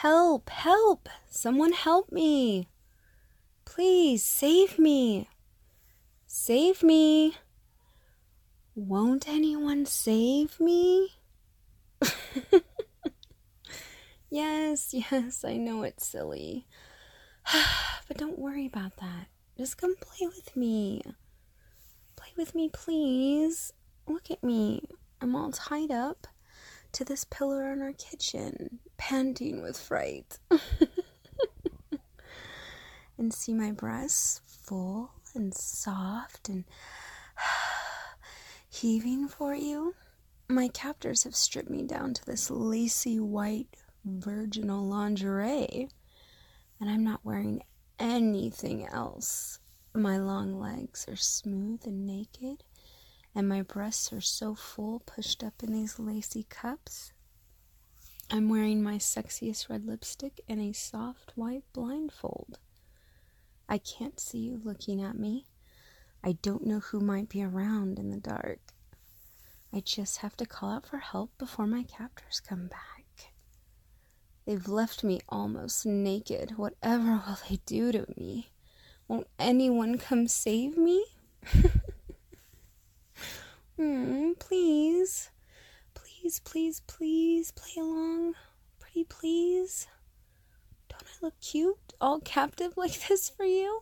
Help! Help! Someone help me! Please, save me! Save me! Won't anyone save me? Yes, I know it's silly. But don't worry about that. Just come play with me. Play with me, please. Look at me. I'm all tied up to this pillar in our kitchen, panting with fright. And see my breasts full and soft and heaving for you? My captors have stripped me down to this lacy white virginal lingerie, and I'm not wearing anything else. My long legs are smooth and naked, and my breasts are so full, pushed up in these lacy cups. I'm wearing my sexiest red lipstick and a soft white blindfold. I can't see you looking at me. I don't know who might be around in the dark. I just have to call out for help before my captors come back. They've left me almost naked. Whatever will they do to me? Won't anyone come save me? Please. Please, please, please play along. Pretty please. Don't I look cute, all captive like this for you?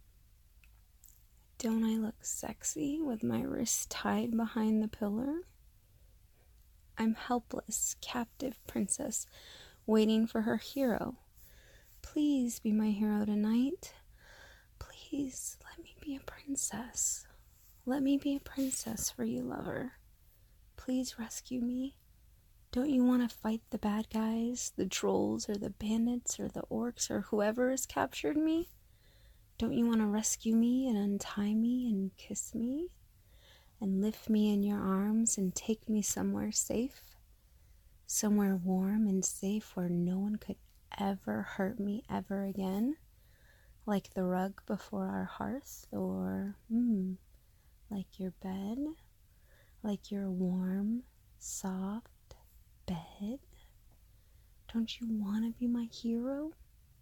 Don't I look sexy with my wrists tied behind the pillar? I'm helpless, captive princess, waiting for her hero. Please be my hero tonight. Please let me be a princess. Let me be a princess for you, lover. Please rescue me. Don't you want to fight the bad guys, the trolls or the bandits or the orcs or whoever has captured me? Don't you want to rescue me and untie me and kiss me and lift me in your arms and take me somewhere safe? Somewhere warm and safe where no one could ever hurt me ever again? Like the rug before our hearth, or like your bed, like your warm, soft bed. Don't you want to be my hero?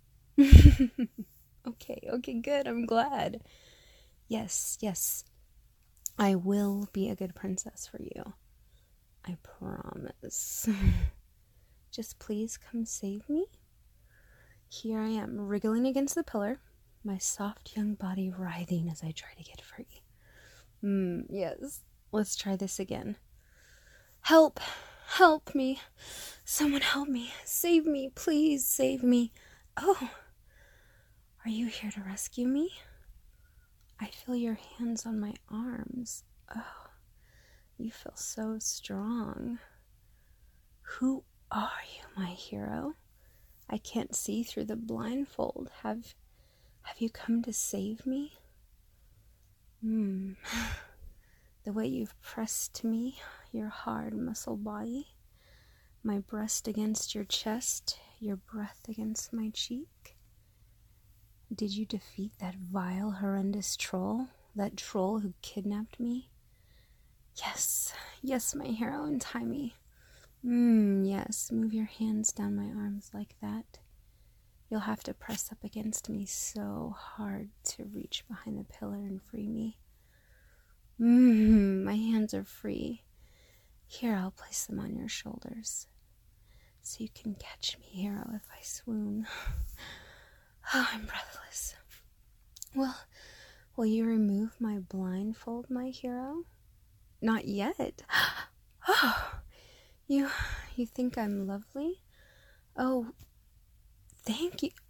Okay, good, I'm glad. Yes, I will be a good princess for you. I promise. Just please come save me. Here I am, wriggling against the pillar, my soft young body writhing as I try to get free. Yes, let's try this again. Help me. Someone help me. Save me, please save me. Oh, are you here to rescue me? I feel your hands on my arms. Oh, you feel so strong. Who are you, my hero? I can't see through the blindfold. Have you come to save me? The way you've pressed me, your hard muscle body, my breast against your chest, your breath against my cheek. Did you defeat that vile, horrendous troll? That troll who kidnapped me? Yes, my hero, untie me. Yes, move your hands down my arms like that. You'll have to press up against me so hard to reach behind the pillar and free me. My hands are free. Here, I'll place them on your shoulders so you can catch me, hero, if I swoon. Oh, I'm breathless. Will you remove my blindfold, my hero? Not yet. Oh, you think I'm lovely? Oh, thank you.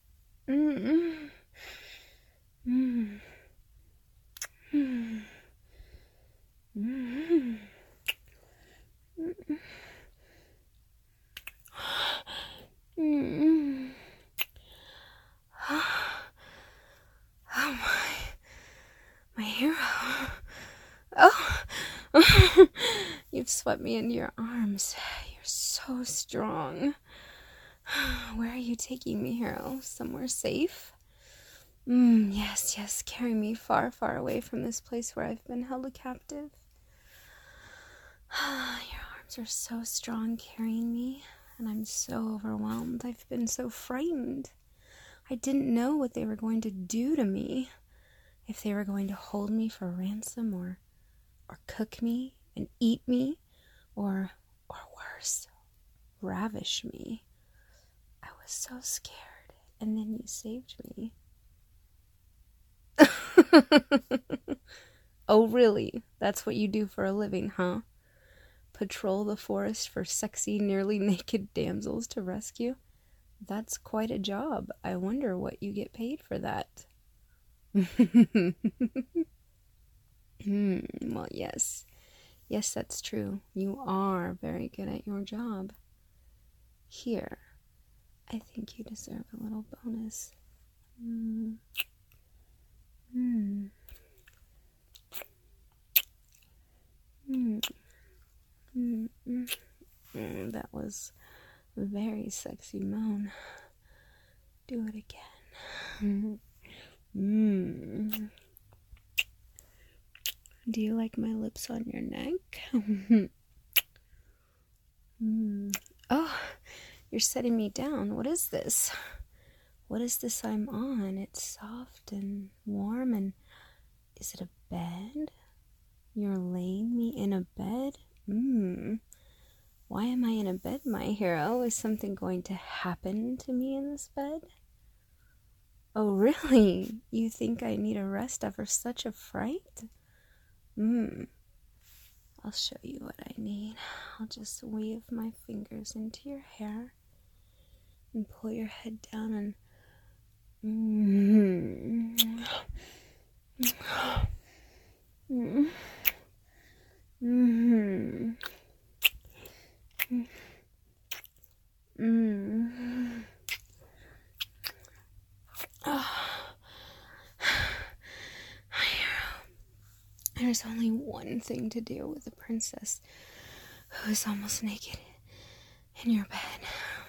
Oh, my hero. Oh, you've swept me into your arms. You're so strong. Where are you taking me, hero? Somewhere safe? Yes, carry me far, far away from this place where I've been held a captive. Your arms are so strong carrying me and I'm so overwhelmed. I've been so frightened. I didn't know what they were going to do to me. If they were going to hold me for ransom or cook me and eat me or worse, ravish me. I was so scared, and then you saved me. Oh, really? That's what you do for a living, huh? Patrol the forest for sexy, nearly naked damsels to rescue? That's quite a job. I wonder what you get paid for that. Well, yes. Yes, that's true. You are very good at your job. Here, I think you deserve a little bonus. That was a very sexy moan. Do it again. Do you like my lips on your neck? Oh, you're setting me down. What is this? What is this I'm on? It's soft and warm, and is it a bed? You're laying me in a bed? Why am I in a bed, my hero? Is something going to happen to me in this bed? Oh, really? You think I need a rest after such a fright? I'll show you what I need. I'll just weave my fingers into your hair and pull your head down and There's only one thing to do with a princess who is almost naked in your bed.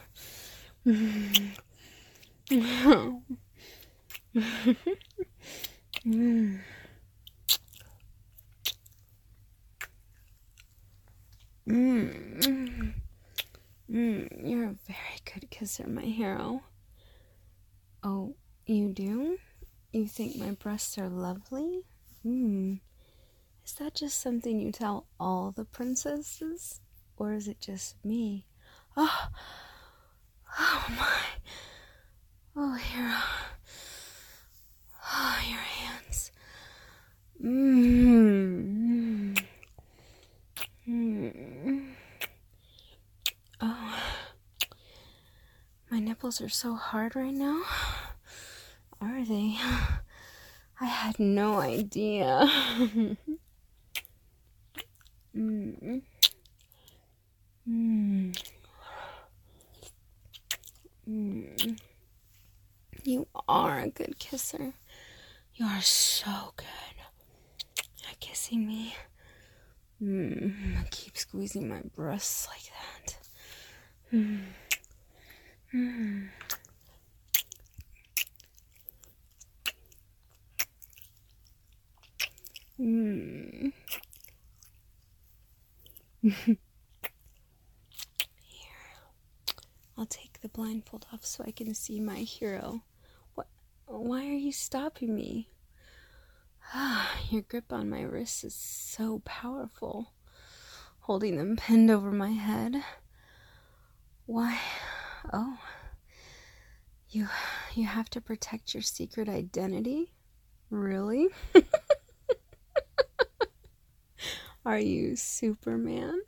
You're a very good kisser, my hero. Oh, you do? You think my breasts are lovely? Is that just something you tell all the princesses? Or is it just me? Oh my. Oh, hero. Oh, your hands. Oh, my nipples are so hard right now. Are they? I had no idea. You are a good kisser. You are so good at kissing me. Keep squeezing my breasts like that. Here, I'll take the blindfold off so I can see my hero. What? Why are you stopping me? Your grip on my wrists is so powerful, holding them pinned over my head. Why? Oh, you have to protect your secret identity? Really? Are you Superman?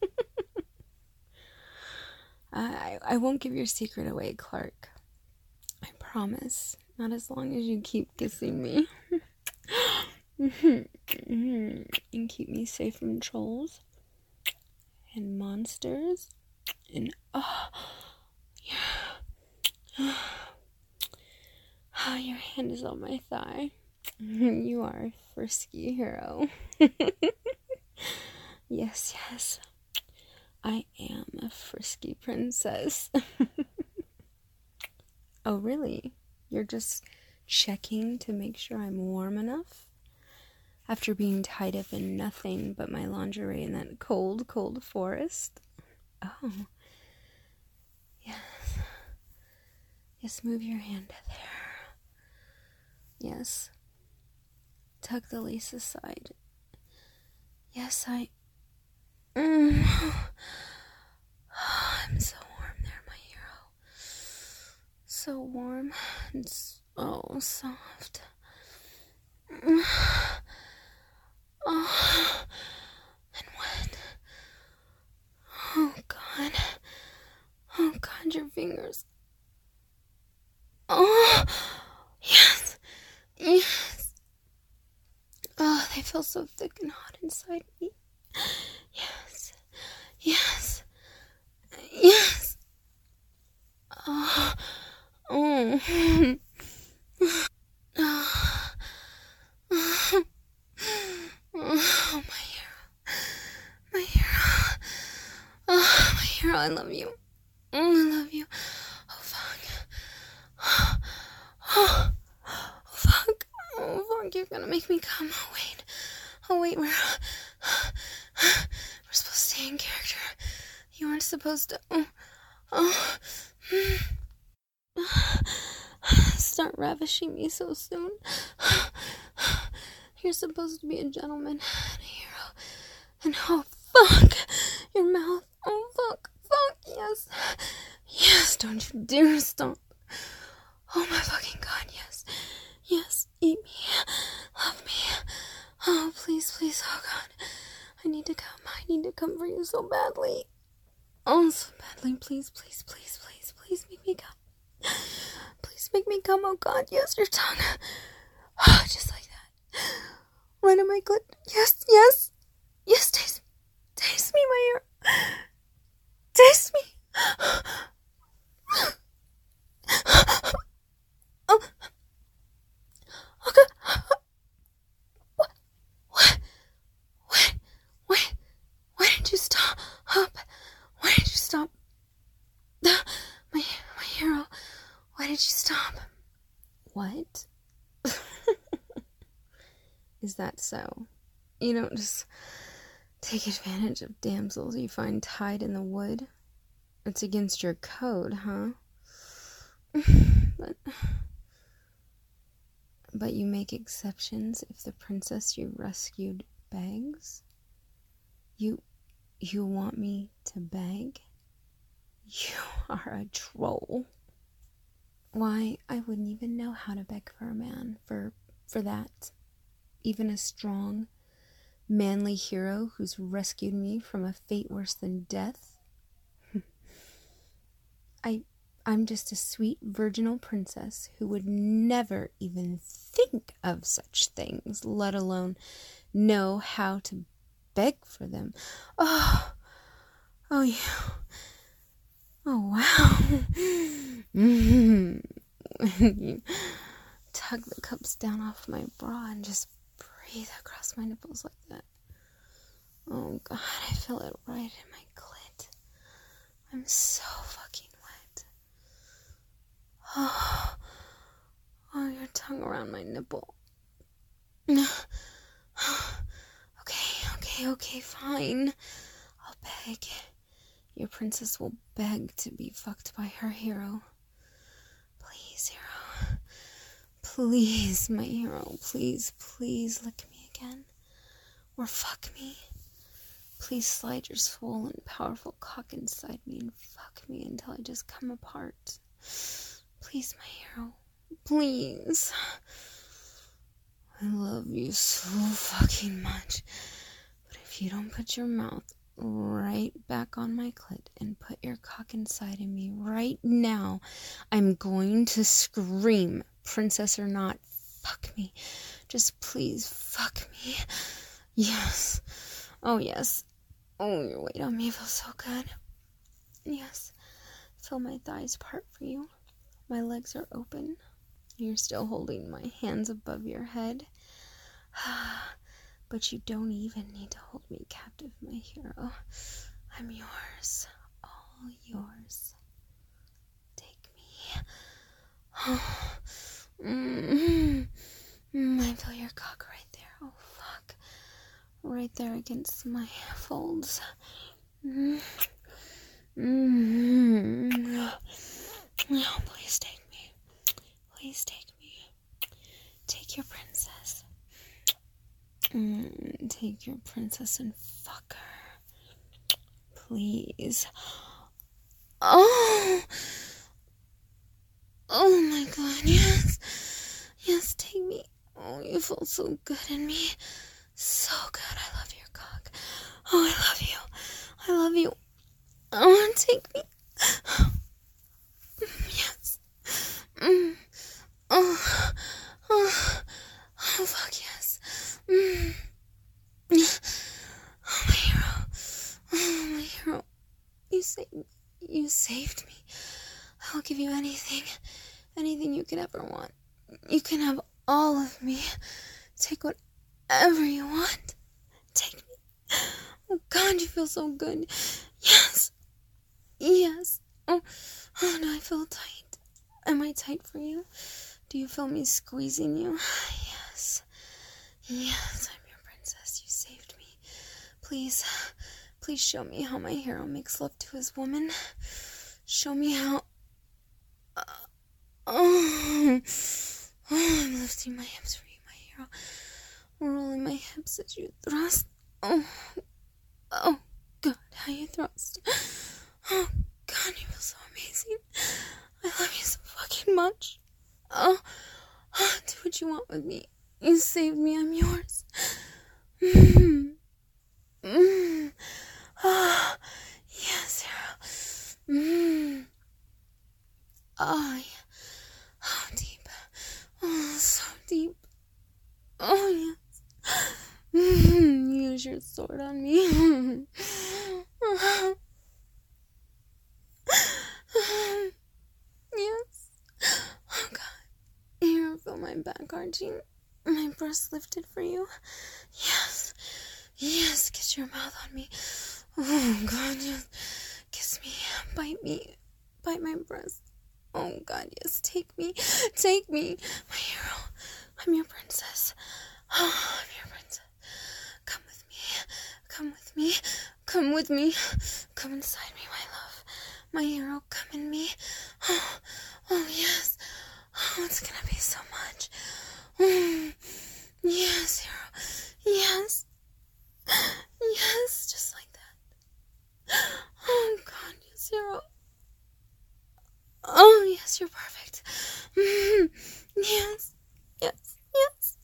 I won't give your secret away, Clark. I promise. Not as long as you keep kissing me. And keep me safe from trolls and monsters. And your hand is on my thigh. You are a frisky hero. Yes. I am a frisky princess. Oh, really? You're just checking to make sure I'm warm enough? After being tied up in nothing but my lingerie in that cold, cold forest? Oh, Yes, move your hand there. Yes. Tuck the lace aside. Yes, I'm so warm there, my hero. So warm and so soft. Oh, and wet. Oh, God. Oh, God, your fingers. Oh, yes. Yes. Oh, they feel so thick and hot inside me. Yes. Yes. Yes. Oh. Oh. Oh. Oh, my hero. My hero. Oh, my hero, I love you. I love you. Oh, fuck. Oh, fuck. Oh, fuck, you're gonna make me come. Oh, wait, we're supposed to stay in character. You aren't supposed to... Start ravishing me so soon. You're supposed to be a gentleman and a hero. And oh, fuck, your mouth. Oh, fuck, yes. Yes, don't you dare stop. Oh, my fucking God, yes. Yes, eat me. Love me. Oh, please, oh, God. I need to come for you so badly. Oh, so badly. Please make me come. Please make me come. Oh, God, yes, your tongue. Oh, just like that. Right on my clit. Yes. Yes, taste me, my ear. Taste me. Oh, okay. What? Why did you stop? Why did you stop? My hero. Why did you stop? What? Is that so? You don't just take advantage of damsels you find tied in the wood? It's against your code, huh? But you make exceptions if the princess you rescued begs? You want me to beg? You are a troll. Why, I wouldn't even know how to beg for a man, for that. Even a strong, manly hero who's rescued me from a fate worse than death. I'm just a sweet virginal princess who would never even think of such things, let alone know how to beg for them. Oh, yeah. Oh, wow. You tug the cups down off my bra and just breathe across my nipples like that. Oh, God, I feel it right in my clit. I'm so fucking wet. Oh, your tongue around my nipple. Okay, fine. I'll beg. Your princess will beg to be fucked by her hero. Please, hero. Please, my hero. Please lick me again. Or fuck me. Please slide your swollen, powerful cock inside me and fuck me until I just come apart. Please, my hero. Please. I love you so fucking much. But if you don't put your mouth right back on my clit and put your cock inside of me right now, I'm going to scream. Princess or not, fuck me. Just please fuck me. Yes. Oh, yes. Oh, your weight on me feels so good. Yes. Feel my thighs part for you. My legs are open. You're still holding my hands above your head. But you don't even need to hold me captive, my hero. I'm yours. All yours. Take me. I feel your cock right there. Oh, fuck. Right there against my folds. Oh, please take me Please take me. Take your princess. Take your princess and fuck her. Please. Oh! Oh my god, yes. Yes, take me. Oh, you feel so good in me. So good. I love your cock. Oh, I love you. I love you. Oh, take me. Yes. Oh. Oh. Oh, fuck yes. Oh, my hero. Oh, my hero. You saved me. I'll give you anything. Anything you could ever want. You can have all of me. Take whatever you want. Take me. Oh, God, you feel so good. Yes. Yes. Oh, no, I feel tight. Am I tight for you? Do you feel me squeezing you? Yes. Yes, I'm your princess. You saved me. Please show me how my hero makes love to his woman. Show me how... I'm lifting my hips for you, my hero. Rolling my hips as you thrust. Oh, God, how you thrust. Oh, God, you feel so amazing. I love you so fucking much. Oh, do what you want with me. You saved me, I'm yours. Oh, yes, hero. Oh, yeah. Oh, deep. Oh, so deep. Oh, yes. Use your sword on me. Yes. Oh, God. Here, feel my back arching. My breast lifted for you. Yes. Yes, kiss your mouth on me. Oh, God, yes. Kiss me. Bite me. Bite my breast. Oh, God, yes. Take me. Take me. My hero. I'm your princess. Oh, I'm your princess. Come with me. Come with me. Come with me. Come inside me, my love. My hero, come in me. Oh, yes. Oh, it's gonna be so much. Yes, hero. Yes. Yes, just like that. Oh, God, yes, hero. Oh, yes, you're perfect. Yes. Yes. Yes.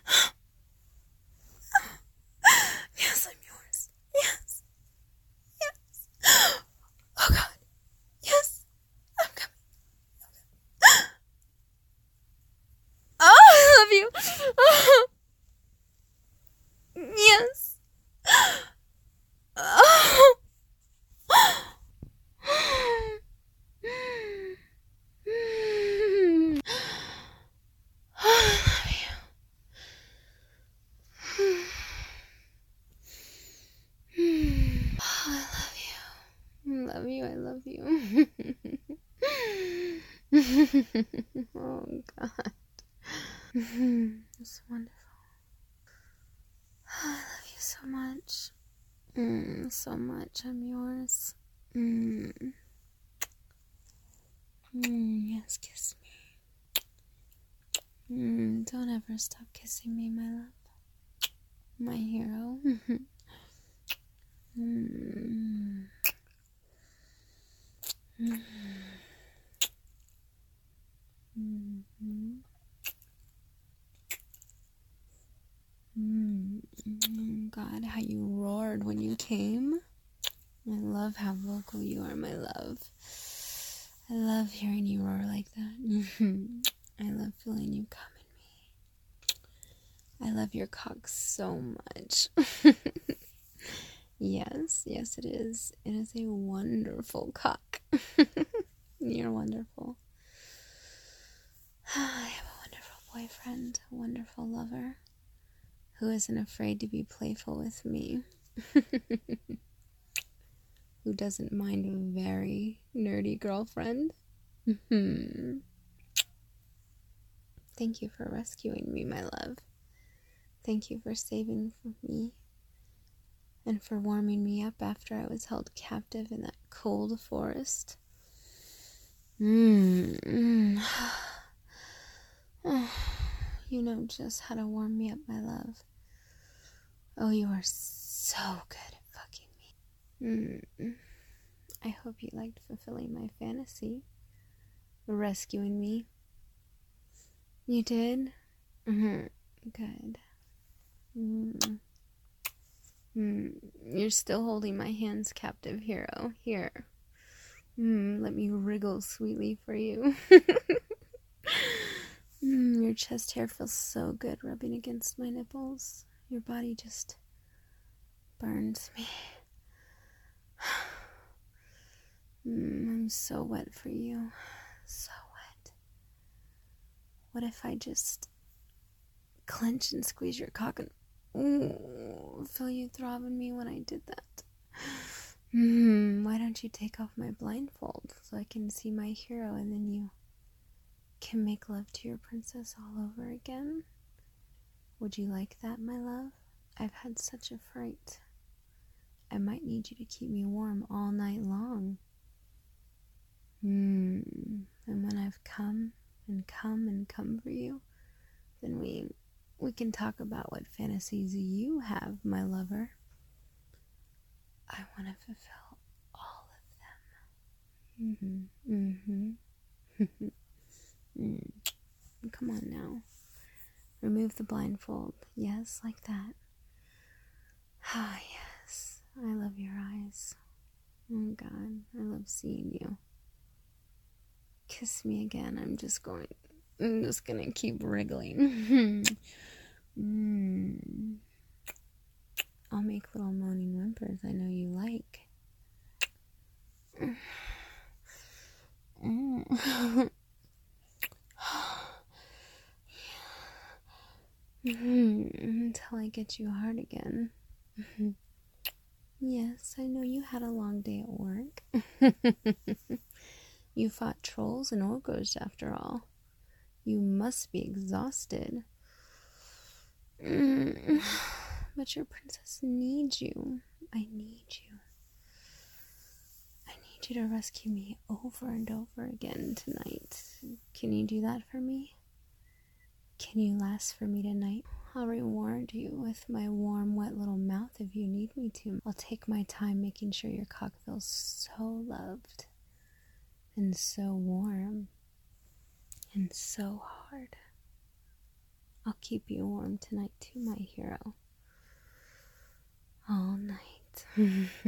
Yes, I'm yours. Yes. Yes. Oh, God. Yes. I'm coming. Oh, I love you. Oh. Yes. Oh. I love you. Love you, I love you. Oh, God. It's wonderful. I love you so much. So much. I'm yours. Yes, kiss me. Don't ever stop kissing me, my love. My hero. God, how you roared when you came. I love how vocal you are, my love. I love hearing you roar like that. I love feeling you come in me. I love your cock so much. Yes, it is. It is a wonderful cock. You're wonderful. I have a wonderful boyfriend, a wonderful lover, who isn't afraid to be playful with me. Who doesn't mind a very nerdy girlfriend. Thank you for rescuing me, my love. Thank you for saving me and for warming me up after I was held captive in that cold forest. You know just how to warm me up, my love. Oh, you are so good at fucking me. I hope you liked fulfilling my fantasy. Rescuing me. You did? Good. You're still holding my hands, captive hero. Here. Let me wriggle sweetly for you. Your chest hair feels so good rubbing against my nipples. Your body just burns me. I'm so wet for you. So wet. What if I just clench and squeeze your cock and feel you throbbing me when I did that? Why don't you take off my blindfold so I can see my hero and then you can make love to your princess all over again? Would you like that, my love? I've had such a fright. I might need you to keep me warm all night long. And when I've come for you, then we can talk about what fantasies you have, my lover. I want to fulfill all of them. Come on now. Remove the blindfold. Yes, like that. Ah, yes. I love your eyes. Oh, God. I love seeing you. Kiss me again. I'm just gonna keep wriggling. I'll make little moaning whimpers I know you like. Until I get you hard again. Yes, I know you had a long day at work. You fought trolls and ogres after all. You must be exhausted. But your princess needs you. I need you. I need you to rescue me over and over again tonight. Can you do that for me? Can you last for me tonight? I'll reward you with my warm, wet little mouth if you need me to. I'll take my time making sure your cock feels so loved and so warm and so hard. I'll keep you warm tonight too, my hero. All night. I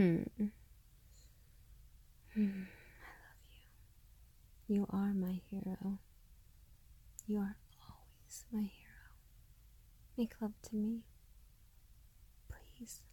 love you. You are my hero. You are always my hero. Make love to me, please.